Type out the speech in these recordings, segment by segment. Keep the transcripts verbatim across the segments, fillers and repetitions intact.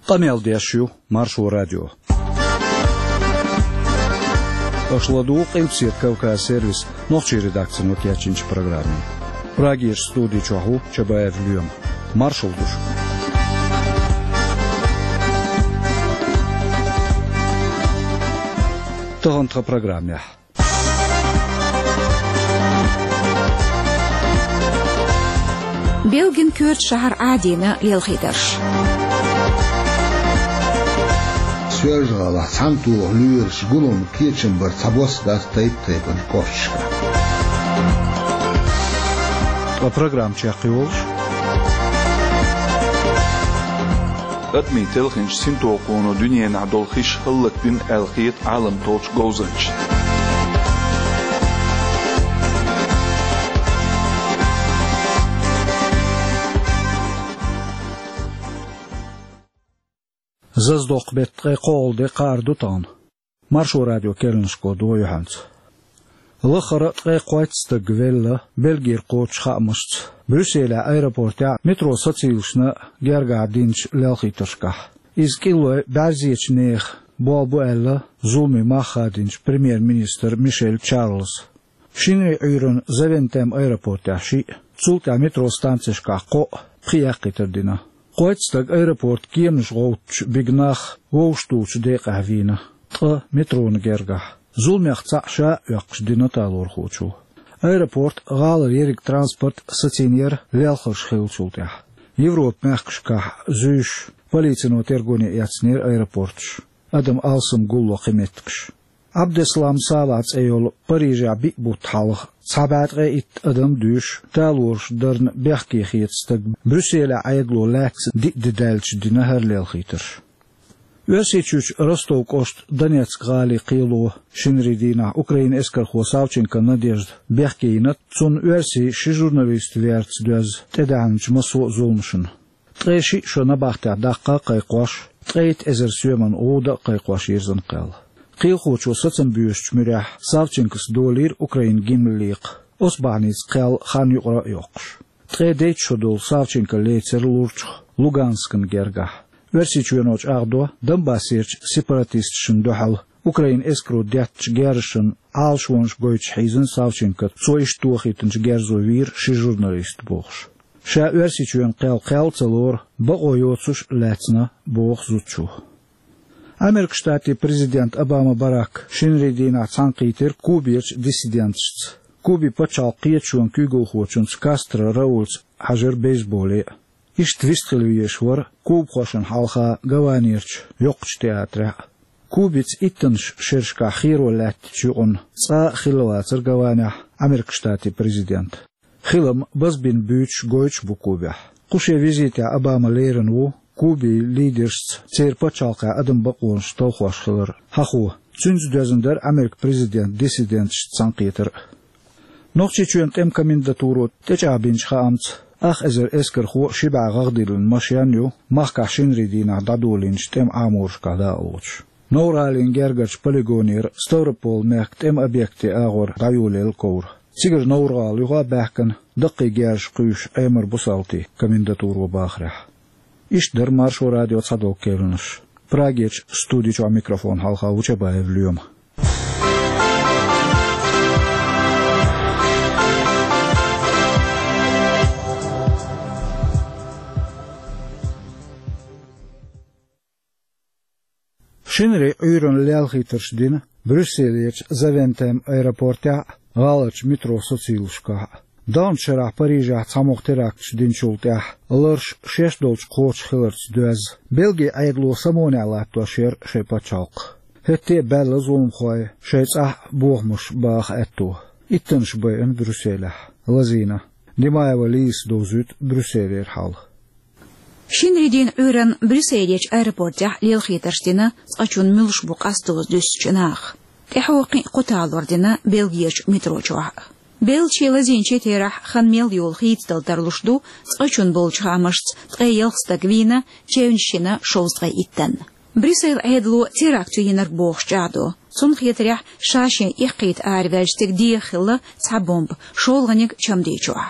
Тамел Дящу, Маршу радио. Ашладу Килпсир Кавказ сервис, ночи редакция нокиячинч программе. Прагиш студии Чаху, Чабаев Люем. Маршал душ. Тагантха программе. Белгин кёрт шахар Адина Елхидаш. Свержала Санту Люерш Гулон Киченбер Сабос да Стейтебен Кошка. А программ Чахиолш. أدمي تلخنش سنتو قونو دنيا نعدول خيش هلك بين الخيط عالم توش جوزنش. ززدوق بتقي قول دي قاردو تان. مارشو راديو كيرنشكو دو يوهانس. الأخرى تقي قويت استقبل بلغير قوتش خامشت. بروسيل ايرابورتا مترو ساتسيلشنا جرجع دينش لالخيترشكا. إز كيلو بعزيتش نيخ بوالبو ألا زومي ماخادينش بريمير مينستر ميشيل تشارلز. شيني ايرون زوينتام ايرابورتا شي تسولتا مترو ستانسيشكا قو بخياقيتر دينا. قويتستاق ايرابورت كيمش غوتش بيغناخ ووشتوش ديقه فينا. تقا مترون جرجع. زومي اختعشا يقش دينا تالور خوتشو. Аэропорт غالر يريك ترانسبورت ستينير لالخش خيلشولتح. يوروب مخشكا زوش полицейно тергоне яцнер аэропортш. Адам алсым гулло қиметкш. Абдеслам Салац эйол Парижа бик бутхалх. Сабатға ит адам душ талурш дырн бяхки хиетстаг. Брюсселя айгло лакс диддалч динахар лелхитерш. Весичуч Ростов-Кост, Донецк, Гали, Қилу, Шинридина, Украин Эскар Хвосавченко, Надежд, Бехкейнат, Цун Верси, Ши журналист Верц Дуаз, Теданч Масо Зулмшин. Треши, шо набахта Даққа Қайқваш, Трейт Эзер Сюеман Оуда Қайқваш Ерзан Қал. Қилхучу Сацан Бюшч Мюрях, Савченкос Долир, Украин Гимлиқ, Осбаниц Қал Хан Юқра Йоқш. Трейдейт Шодол Савченко Лейцер Лурч, Луганскан Гергах. Версичуеноч Ардо, Донбассирч, сепаратист Шиндохал, Украин Эскру Дятч Гершин, Алшвонш Гойч Хейзен Савченко, Цоиш Тухитенч Герзовир, Ши журналист Бохш. Ша Версичуен Қел Қел Целор, Богойоцуш Лецна, Бог Зучу. Америк штати президент Обама Барак, Шинридина Цанкитер, Кубирч диссидентшц. Куби почал Қиечуен Кюгулхочунц, Кастро Раульц, Хажер Бейсболе. Ишт вистхилвиешвар, куб хошен халха гаванирч, йоқч театра. Кубиц иттенш шершка хиро латтчуун, ца хилвацер гаваня, Америк штати президент. Хилам базбин бюч гойч букубя. Куше визитя Обама лейренву, куби лидерс цер почалка адам бакуонш толхвашхылыр. Хаху, цюнз дözендер Америк президент диссидентш цанкитер. Нохчи чуент эм комендатуру течабинч хаамц. أخ إزر إسكر خو شبع غغدل المشيانيو مخكع شنريدينا دادولين شتم آمورش كدا أوش. نورالين جرجرش بلغونير ستوربول ميك تم أبيكتي آغور دايولي الكور. سيجر نورال يغا بحكن دقي جارش قيش أمر بسالتي كمنداتور وباخرح. إش در مارشو راديو تصدوك كيرنش. براغيش ستوديو ميكروفون حلقة وچبايف اليوم. Шинри уйрон лялхитерш дин, Брюсселич завентем аэропорта, галач метро социилшка. Дан шерах Парижа цамохтеракч дин шултях, лырш шеш долч коч хилерц дуаз. Белги айгло самоня латтуа шер шепачалк. Хетте белла зулмхой, шейцах бохмуш бах эту. Иттенш бэйн Брюсселях. Лазина. Димаева лис дозут Брюсселер хал. Шинридин үйрен Брюсселич аэропортя лелхитерштина сачун милш буқастуыз дүсчинах. Техуқи қуталвардина Белгияч метрочуа. Белчи лазинче терах ханмел юл хитстал тарлушду сачун болчхамашц тқейелхстагвина чеуншина шоустға иттен. Брюссел айдлу теракту енер бохчаду. Сун хитрях шаши иқит арвежтик диехилла цабомб шолганик чамдичуа.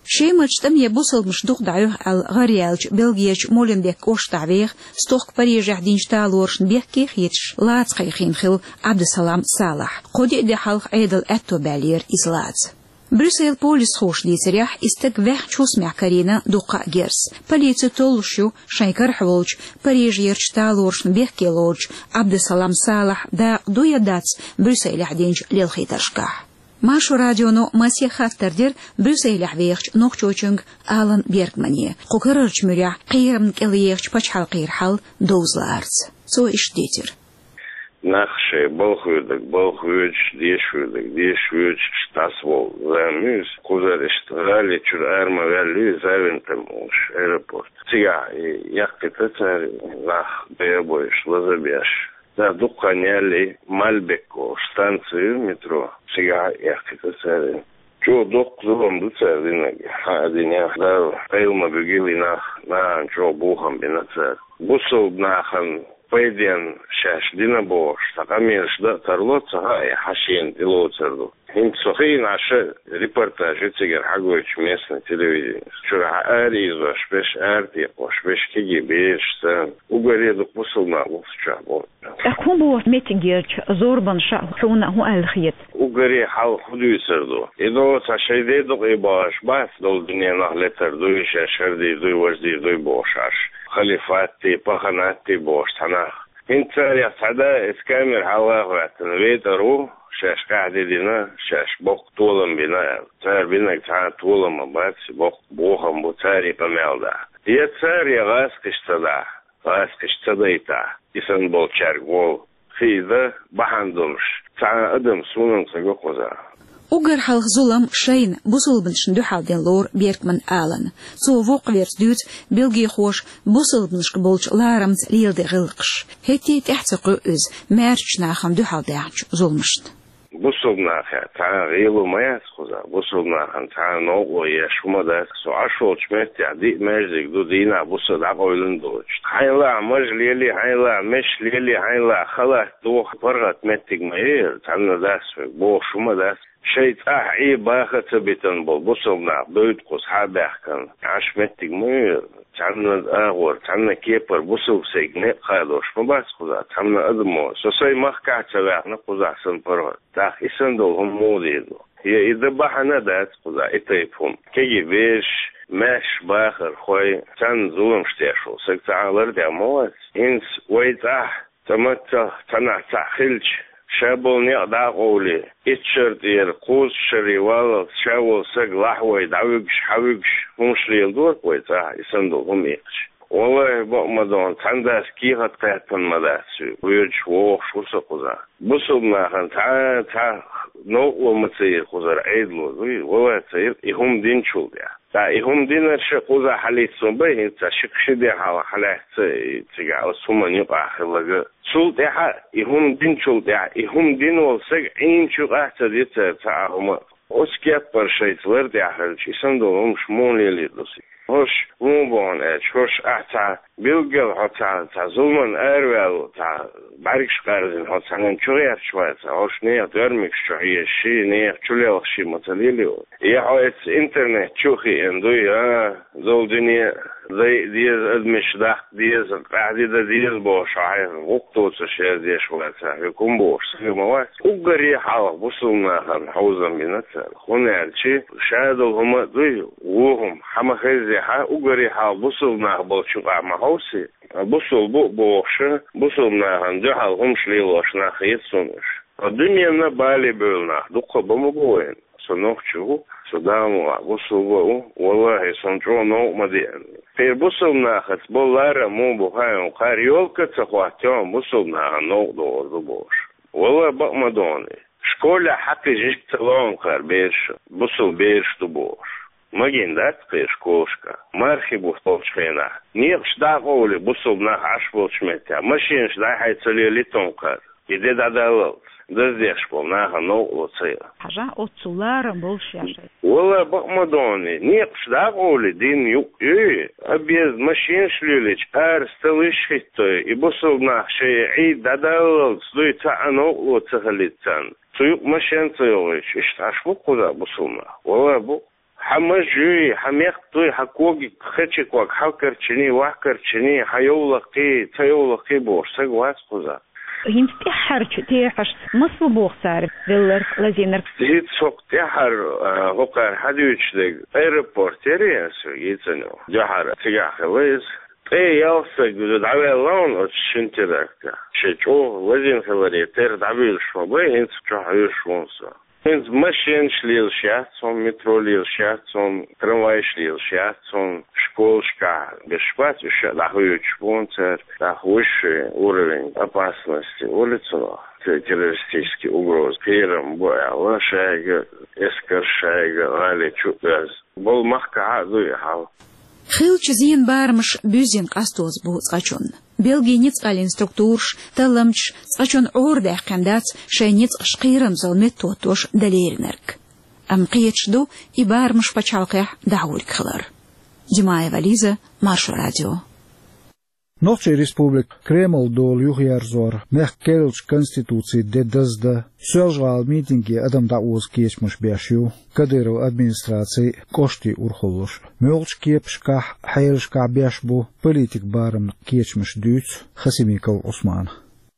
شي مجتم يبوصل مش دوق دعوه الغريالج بلغيج مولنبيك اوش تعويغ ستوق بريجح دينج تالورش بيحكي خيتش لاتس خيخين خل عبد السلام صالح قودي دي حلق ايدل اتو بالير ازلات بروسيل بوليس خوش ليتريح استك وح چوس معكارينا دوقا جيرس بليتو تولشو شايكر حولج بريج يرش تالورش بيحكي لوج عبد السلام صالح دا دويا داتس بروسيل حدينج للخيترشكاح ماشو راديونو ماسي خاطردير بروسيل حويخش نوخچوچنگ آلن بيركمانيه قوكررچ مريح قيرم كليخش پچحال قيرحال دوزلارز سو اشتيتر Nachsche, Bauchwürdig, Bauchwürdig, Dieschwürdig, Dieschwürdig, Staswol, Zamüs, Kuzarisch, Rally, Chur Arma, Valley, Zaventem, Airport. Ciga, Yakti Tatar, nach Beerboisch, Lazabiasch. Da Dukkanelli, Malbeko, Stanzию, Metro. Ciga, Yakti Tatar. Чё док зубом дуцер динаг, хадиня, да, пейлма бегили нах, на, чё бухам бинацер. Бусов нахан, Пойден шаш динабош, такамеш да тарлоца хай хашин дилоцерду. Хин сохи наши репортажи цигер хагоич местный телевидение. Чура ари изош беш арти, ош беш киги беш сан. Угаре дук мусулма вусча бо. Акун бо митингерч зорбан ша хуна ху алхиет. Угаре хал худуйсерду. Идо сашайде дук ибаш бас дол дуния нахлетер дуй шашерди дуй вожди дуй бошаш. خليفاتي بخناتي بوش تناخ انت يا سعدا اسكامر هوا واتنويترو شاش قاعد دينا شاش بوق طولم بنا تار بينا تعال طولم بات بوق بوخم بوتاري بمالدا يا تار يا غاسكش تدا غاسكش تدايتا يسن بولشارغو خيذا بحندمش تعال ادم سونن سغوخوزا Ugar halg zullam schein busselbenschen duhal den lor Berkman Allen. So wok werd duut België hoos busselbensch gebolch larams lielde gilqsh. Heti tehtsequ uz merch nacham duhal daach zulmsht. Busselnacha ta gelo mayas khuza busselnacha ta no o yashuma das so ashol chmet ya di mezig du dina bussel aqoylun doch. Hayla majlili hayla meshlili hayla khalat do fargat metig mayer tanna das bo shuma das شيء أحيي باخت بيتن بالبصل بيت قص حابح كان عشمتك مير تعنا الأغور تعنا كيبر بصل سجن خالوش ما بس خذا تعنا أدمو سوسي مخكع تبع نقص أحسن برا تاخ يسندهم موديلو هي إذا بحنا دات خذا إتيفهم كي بيش ماش باخر خوي تن زوم شتيشو سكتعالر دعموات إنس ويتاح تمتع تنع تحخلش شابل نقدع قولي اتشرت ير قوس شريوال شاول سق لحوي دعوكش حوكش همش ليلدور ويتاح يسندو هم يقش والله بقمدون تنداس كيغت قيتن مداسي ويرش ووخ شوسا قزا بصبنا خان تا تا نوع ومتسير قزر عيدلو والله تسير إهم دين شول ديا تا إهم دين الشي قزا حليت سنبه انتا شكش دي حالا حلاه تيجا سوما نيقع خلقا شول ديا إهم دين شول ديا إهم دين والسق عين شو قاعدة ديتا تعاهما أسكيات برشيت ورد يحرج يسندو هم شمون ليلي دوسي هوش مو اش هوش احتا بيلقل حتى تا زلمن اروال تا باركش قارزين حتى ننشوير شوية هوش نيخ درمك شوية شي نيخ شوليخ شي متليليو يحويت انترنت شوخي اندوي اه زول دنيا دي ديز ادمش داخ ديز قاعدي دا ديز بوش عايز وقتو تشير دي شوية يكون بوش سيموات وقري حالق بصلنا خان حوزا بنتا خوني الشي شادو هما دوي وهم حما خيزي ها وقري حال بصلنا بوشقع محوسي بصل بو بوش بصلنا خان جحل همش ليلوشنا خيط سنش الدنيا نبالي بولنا دقا بمبوين سنوخشو سدامو بصل بو والله سنجو نو مدين في بصلنا خت بولارا مو بوهاين وقاريولكا تخواتيون بصلنا نو دور دبوش والله بقمدوني شكولا حقي جيك تلون قار بيرش بصل بيرش دبوش ماجين دات قيش كوشكا مارخي بوستوش خينا نيقش دا قولي بصل بناخ عشبوش متى ماشينش دا حيتسلي لتون قار يدي دا دالوت دزيش بولناها نو وصير حاجة أوتسولار بولشاشي والله بقمدوني نيقش دا قولي دين يوك ايه أبيز ماشينش ليليش أرستليش خيطوي يبصل بناخ شي عيد دا دالوت سدوي تا نو وتخليتان تيوك ماشين تيوغيش اشتعش بقودا بصلنا والله بق حمجي حميختوي حكوغي خشك وك حكرتني وحكرتني حيولقي تيولقي بورسك واسقوزا هين تحرج تيحش مصل بوخسار فيلر لازينر هيت سوق تحر هوكر حديوش دك ايربورتيريا سو يتنو جحر تيجا خليز اي يوصل جود عوي اللون اتشنتي دكتا شجو وزين خلري تير دعبيل شمبي انت تحيوش ونسا انت ماشين شليل شاتسون مترو ليل شاتسون ترامواي شليل شاتسون школшка бешпать еще дохуют шпунцер дохующий уровень опасности улицу террористический угроз первым бояла шайга эскер шайга али чупез бол махка адуй хал خيل چزين بارمش بوزين قاستوز بو صاچون بلغينيت قال انستركتورش تلمش صاچون اور دهقندات شينيت اشقيرم زلمت توتوش دليرنرك ام قيتشدو يبارمش بچالقح دعورك خلر Димая Вализа, Марша радио. Ночи республик Кремл дол юхярзор, мех келч конституции дедазда, сёжгал митинги адам дауз кечмуш бяшю, кадыру администрации кошти урхолуш. Мёлч кепшках хайршка бяшбу, политик барым кечмуш дюц, Хасимиков Усман.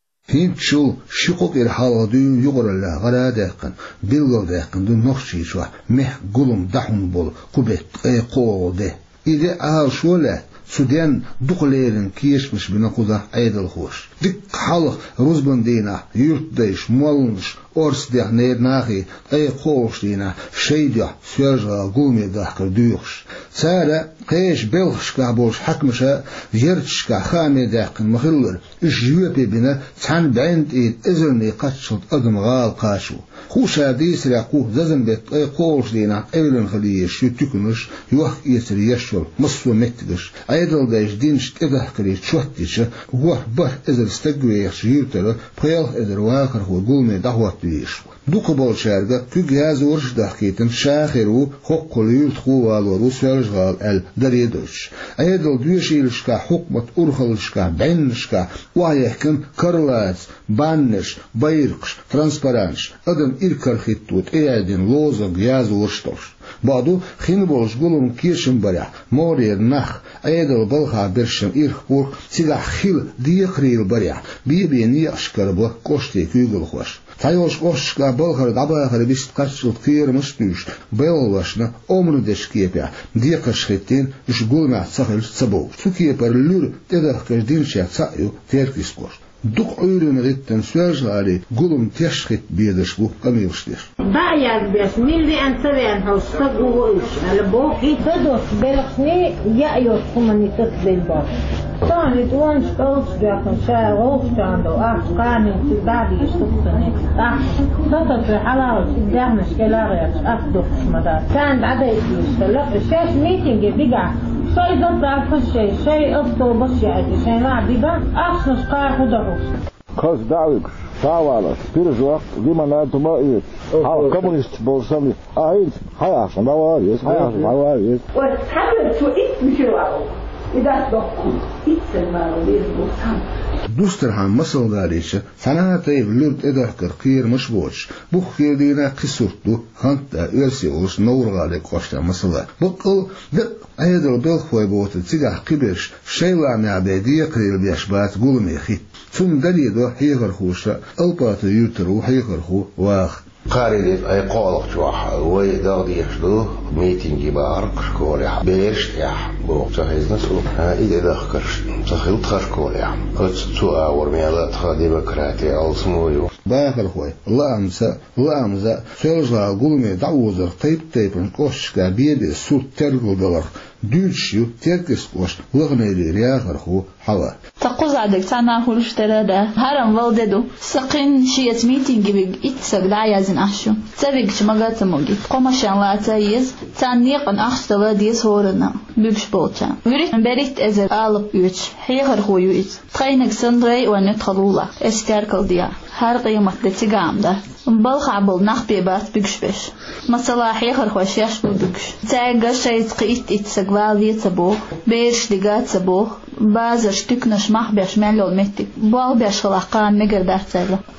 هينشو شقوق الحال دون يقر الله غلا داقن بلغ داقن دون نخشي شوا مح قلم دحن بول قبت اي قوة ده إذا أهل شولا سودان دقليرن كيشمش بنقوضة عيد الخوش دك حالق رزبن دينا يرت ديش مولنش أرس ده نير ناخي أي قوش دينا شيدة سيرجا قومي داخل ديوش سارة قيش بلغش كابوش حكمشا يرتشكا خامي داقن مخلر إش جوابي بنا تحن بعند إيد إذرني قاتشت أدم غال قاشو خوشا ديس راقوه ززن بيت أي قوش دينا أيلن خليش يتكنش يوح يسري يشول مصو مكتدش عيدل دايش دينش إذا كري تشوتيش هو بح إذا استقويش يرتل بخيال إذا واقر هو قومي دعوة ديش دوك بالشارقة تجهز ورش دحكيتن شاخرو حق قليل تخوال وروس والشغال ال دريدوش عيدل دوشيلشكا حكمة أرخلشكا بينشكا ويحكم كرلات بانش بايرقش ترانسبارانش أدم إركر خطوط إعدين لوزق ياز ورشتوش بعدو خين بولش قولون كيرشن برع مورير نخ عيدل بلخا برشم إرخ بورق سيغا خيل ديقريل برع بيبيني أشكر بو كوشتي كيغل خوش تايوش قوشكا بلخر دعباخر بيست قشل كير مستوش بيولوشنا عمر دش كيبع ديقش خيتين إش قول مع تسخل تسبو سو كيبر لور تدخ كجدين شا تسايو تيركيس كوش دوق عيرون غيتن سواج غالي قولم تيشخت بيدش بو قميوشتيش بايا بيش ميلي أنسوين هوستق ووش البوكي تدوس بلخني يأيوش خماني تقبل باش طاني توانش قلتش بيخن شاي غوش عندو أخ قاني تبادي يشتقسني أخ تطل في حلاوة تدهنش كلاغيش أخ دوكش مدار كان عدا يتلوش الشاش ميتنجي بيقع شيء ضد عفش شيء شيء أفضل بس يعني شيء ما بيبان أخنش قاعد ودروس خلاص دعوك تعالى بيرج وقت لما نانتو ما إيه ها كومونيست بولسامي أهيد هاي عشان دواريس هاي عشان دواريس وتحدث وإنت مشروعه إذا تبقوا إتسمع وليس بولسام دوسترهان مصل داريشة سناتي لورد إدهكر قير مشبوش بوخ خير دينا قصورتو خانتا إرسي أوش نور غالي قوشتا مصلا بقل دق أيدل بلخوي بوت تسيقح قبرش شيلا معبادية قريل بيشبات قولم يخي ثم دليدو حيغر خوشتا ألبات يوترو حيغر خو واخ قاري أي قالق جواح ويداغ يشدو ميتينجي بارق شكوليح بيرش يح بوق تخيز نسو إذا دخكرش تخيل تخشكوليح قد تسوء ورميالات ديمقراطية ألسمويو باخر خوي الله أمسا الله أمسا سيرجع قولمي دعوزر طيب طيبن قوشكا بيبي سوت ترقل دلر دولشيو تركس قوش لغني لي رياخر خو حوا تقوز عدك تانا هولش تلادا هرم والددو سقين شيت ميتينجي بيج إتساق دعيازن أحشو تبيج شمغات موجي قمشان لا تايز تانيقن أخش ديس هورنا بيبش بوتشان وريت بريت أزر آلب يوتش حيخر خو يوت تخينك سندري ونتخلولا استياركل ديا هر قيمة دتيجام ده بلخ عبل نخبي بات بيجش بيش مثلا حيخر خوش ياش بيجش تاجر شيء تقيت إتسقال يتبوه بيش دقات تبوه بازر شتكنش مح بيش ملول متك بال بيش خلاقان مقر دارتلا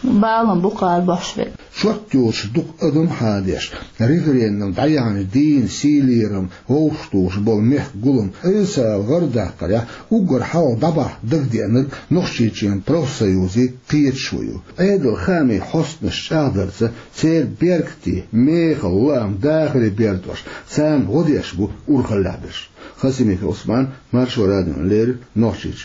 بالن بقال بحشبل شوت يوش دق أدم حادش ريفرينم ضيعن الدين سيليرم ووشتوش بول مح قلم إنسا غردة قرية وقر حاو ضبع دقدي أنك نخشيتين بروسيوزي قيت شويو أيدو خامي حسن الشاغدرسة سير بيركتي ميخ اللهم داخلي بيردوش سام غديش بو ورخلابش خاسميك عثمان مارشو رادن لير نخشيتش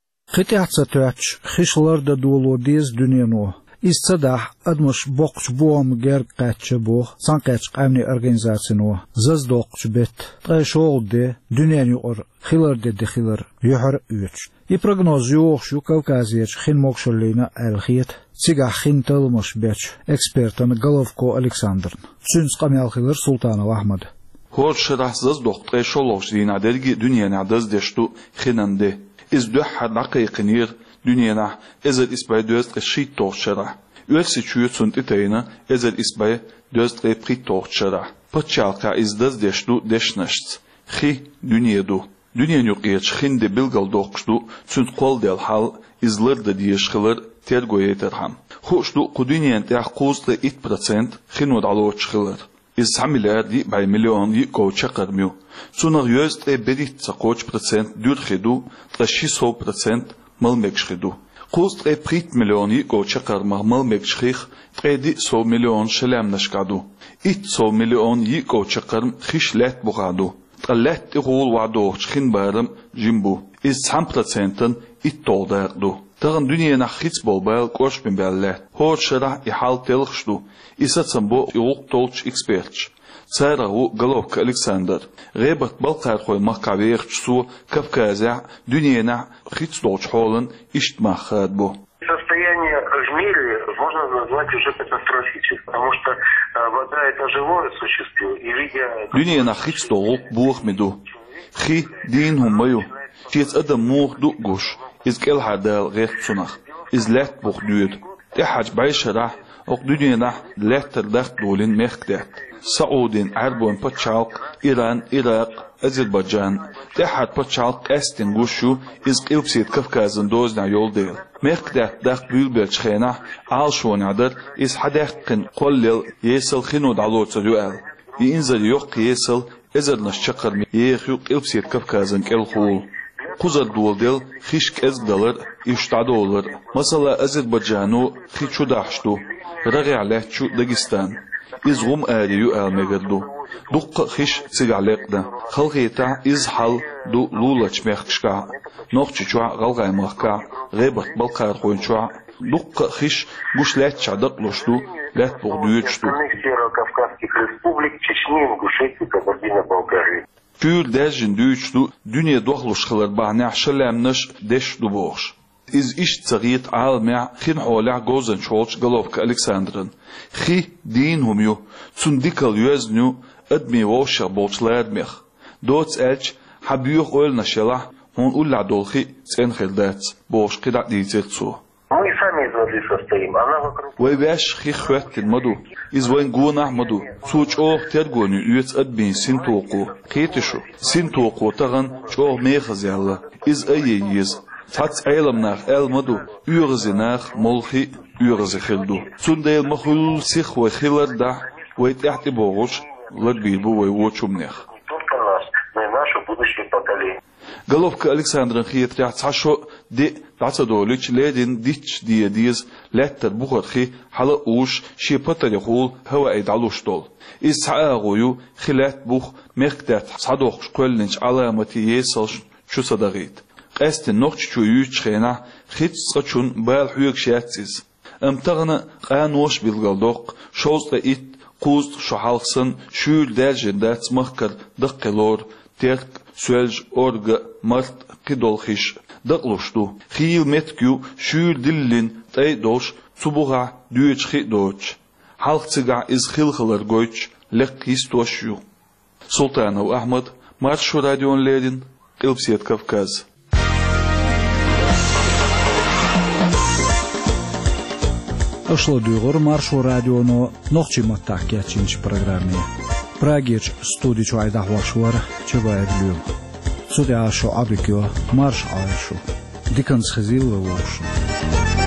قطعة تاتش خشلر دا دولو ديز دنيانو إستدح أدمش بوقش بوم غير قاتش بو سانقاتش قامني أرغنزاتينو زز دوقش بيت تغيشول دي دنيان يقر خيلر دي دي خيلر يحر يوش يبرغنوز يوخشو كوكازيش خين موكشلينا الخيت تيغا خين تلمش بيتش اكسبرتن غلوفكو ألكساندرن سنس قامي الخيلر سلطان أحمد هور شرح زز دوق تغيشولوش دينا درجي دنيان عدز ديشتو خينان دي إز دوحة دقيقنير دنيانا إزر إسباي دوست غشيت توغ شرح Öksi çüyü sunt itayına ezel isbay dözt reprit toğçara. Paçalka izdas deşdu deşnaşt. Xi dünyadu. Dünyan yok geç xinde bilgal doğuşdu sunt kol del hal izlırdı diyeşkılır tergoyeterham. Hoşdu kudünyen teğkuzda it procent xinod aloçkılır. İz hamiler di bay milyon di koçakırmıyor. Sunar yüz tre bedit sakoç procent dürxidu taşiso procent malmekşidu. Kust e prit milyoni go çakar mahmal mekşih tredi so milyon şelem naşkadu. It so milyon yi go çakar xişlet buğadu. Tlet rol vado çkin barım jimbu. Iz sam procenten it doldardu. Tağın dünyana hiç bolbal koş bin bellet. Hor şara i hal telxdu. İsatsam bu yoluk tolç expert. Сарау Головка Александр. Ребат Балкархой Макавеерчсу Кавказя Дюнена Хитсдолч Холлен Иштмахадбу. Состояние в мире можно назвать уже катастрофическим, потому что вода это живое существо и видя... Дюнена Хитсдол Бухмеду. Хи Дин Хумаю. Тец Адам Мух Дугуш. Из Келхадал Рехтсунах. Из Лет Бухдюд. Техач Байшарах. Оқ Дюнена Леттер Дахт Долин Мехтет. سعودين عربون بتشالق إيران إيراق أذربيجان تحت بتشالق أستن غوشو إز قلبسيت كفكازن دوزنا يول ديل ميقدات داق بيلبيل شخينا عال شون عدر إز حداقن قلل يسل خنود علوت سدوال ينزل يوق يسل إزر نشقر يخيو قلبسيت كفكازن كالخول قزر دول ديل خيشك أز دلر يشتعدولر مثلا أذربيجانو خيشو داحشتو رغي علاتشو داغستان إزغم آريو آلمغردو دوق خش سيغاليقدا خلقيتا إزحال دو لولاچ مخشكا نوخچچوا غلغاي مخكا غيبت بالقار خوينچوا دوق خش гушлять чадак лошту лет богдуючту Северо-Кавказских республик Чечни, Ингушетии, Кабардино-Балкарии. Пюр дежин дуючту дюния дохлушхалар бахня шалямнаш дешту бош إز إيش تغييت عالمع خين حولع جوزن شولش غلوفك ألكساندرن خي دينهم يو تنديكال يوزنيو أدمي ووشا بولش لادميخ دوتس ألش حبيوخ أولنا شلح هون أولا دولخي سين خلدات بوش قدع ديزيرتسو Мы сами из воды состоим, она вокруг... ويباش خي خواتن مدو إز وين قونا مدو سوچ أوه ترغوني يوز أدمي سين توقو خيتشو سين توقو تغن شوه ميخز يالا إز أي يز Tats eilemnach elmadu, urezinach molchi urezechildu. Zundeel machul sich we chiller da, weit echt iborush, let bilbu we wochumnech. Только нас, но и наше будущее поколение. Головка Александрен хиетря цашо де дацадолич ледин дич диедиз леттер бухархи хала уш шипатер яхул хава эйдалуштол. Из саагую хилат бух мехтат садох школьнич аламати есалш чусадагит. Эстен ногчу ючхена хитсчун бал хуйк шатсиз امتغنا قانوش بالغلدوق شوزت ات قوز شحالخسن شول دالجندات مخكر دقلور تيرك سوالج اورغ مرت قدولخيش دقلوشتو خيل متكيو شول دلين تاي دوش صبوغا دوچخي دوچ حالخصغا از خلخلر گوچ لقيستوشيو سلطان احمد مارشو راديون ليدين قلبسيت كافكاز Ошло дюгор маршо радионо нохчи маттак ячинч программе. Прагич студичу айдахвашвар чевайдлю. Суде ашо абикё марш айшу. Диканс хзил лошу.